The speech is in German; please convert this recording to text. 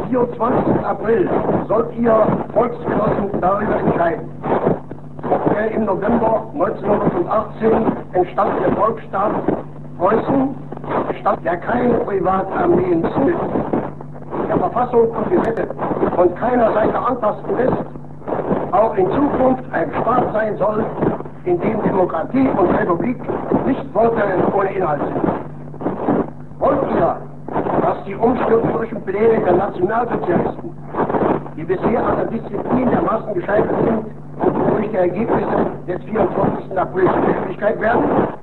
24. April sollt ihr Volksgenossen darüber entscheiden. Im November 1918 entstand der Volksstaat Preußen, Staat, der keine Privatarmeen zulässt, der Verfassung und Gesetze von keiner Seite antasten lässt, auch in Zukunft ein Staat sein soll, in dem Demokratie und Republik nicht Worte ohne Inhalt sind. Wollt ihr, dass die umstürzlerischen Pläne der Nationalsozialisten, die bisher an der Disziplin der Massen gescheitert sind, durch die Ergebnisse des 24. April zur Wirklichkeit werden?